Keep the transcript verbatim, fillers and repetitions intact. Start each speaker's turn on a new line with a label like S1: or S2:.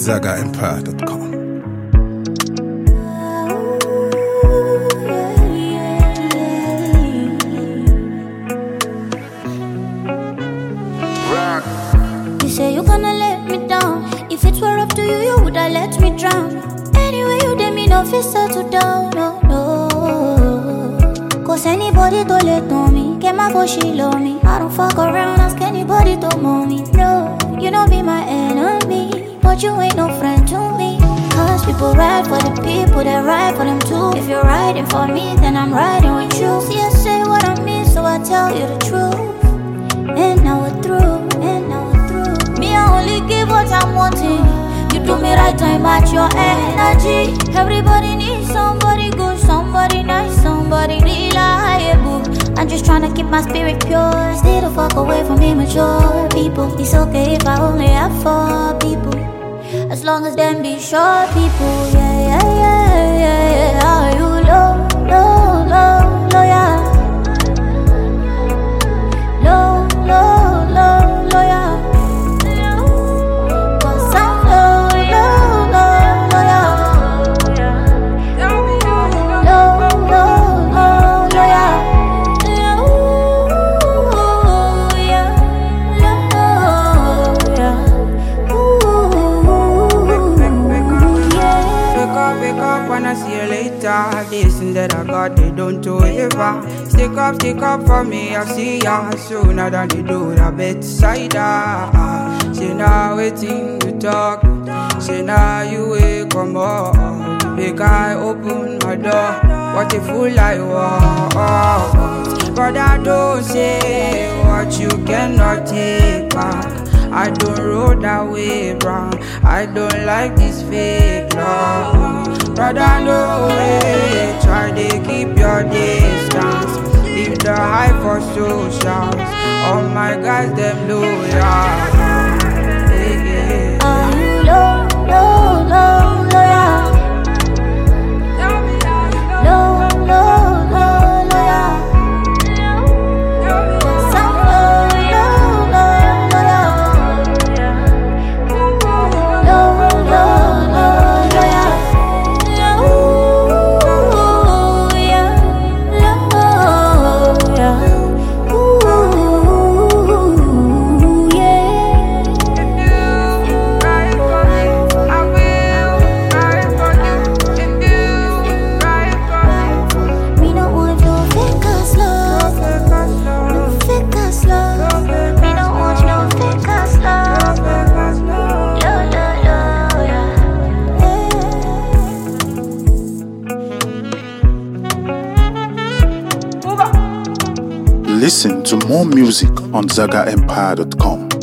S1: zaga empire dot com.
S2: You say you're gonna let me down. If it were up to you, you would have let me drown. Anyway, you did me no fit settle down, no, no. Cause anybody to let on me, get my voice, she love me. I don't fuck around, ask anybody to moan me. No, you don't be my enemy, but you ain't no friend to me. Cause people ride for the people that ride for them too. If you're riding for me, then I'm riding with you. See, I say what I mean, so I tell you the truth. And now we're through, and now we're through. Me, I only give what I'm wanting. You do me right, I match your energy. Everybody needs somebody good, somebody nice, somebody reliable. I'm just trying to keep my spirit pure. Stay the fuck away from immature people. It's okay if I only have four people, as long as them be short people. Yeah, yeah, yeah, yeah, yeah. Are you low, low, low, loyal? Low, low, low, loyal. Cause I'm low, low, low, loyal. Low, low, low, loyal. Ooh, yeah, low, yeah. Ooh, yeah.
S3: Wake up, wake up, wanna see you later. This thing that I got, they don't do ever. Stick up, stick up for me, I see ya sooner than they do the bedside. Say now waiting to talk. Say now you wake come up. Make I open my door. What a fool I was. But I don't say what you cannot take back. I don't roll that way, bro. I don't like this fake love. Brother, no way. Try to keep your distance. Leave the hype for socials. All my guys, them loyal. Yeah, yeah.
S2: Are you low, low, low, loyal? Low, low, low, loyal. Cause I'm low, low, low, loyal. Low, low, low, loyal. Ooh, yeah, low, yeah. Ooh, yeah. Me no want no fake ass love, no fake ass love. Me no want no fake ass love. Low, low, low, yeah.
S1: Listen to more music on zaga empire dot com.